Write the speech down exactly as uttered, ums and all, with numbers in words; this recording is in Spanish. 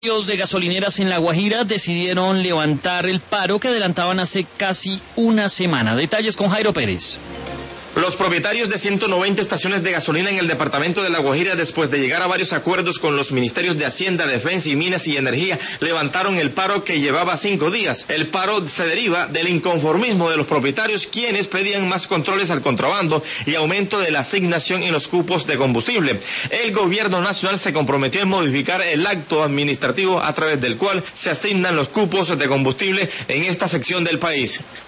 Los de gasolineras en La Guajira decidieron levantar el paro que adelantaban hace casi una semana. Detalles con Jairo Pérez. Los propietarios de ciento noventa estaciones de gasolina en el departamento de La Guajira, después de llegar a varios acuerdos con los ministerios de Hacienda, Defensa y Minas y Energía, levantaron el paro que llevaba cinco días. El paro se deriva del inconformismo de los propietarios, quienes pedían más controles al contrabando y aumento de la asignación en los cupos de combustible. El gobierno nacional se comprometió en modificar el acto administrativo a través del cual se asignan los cupos de combustible en esta sección del país.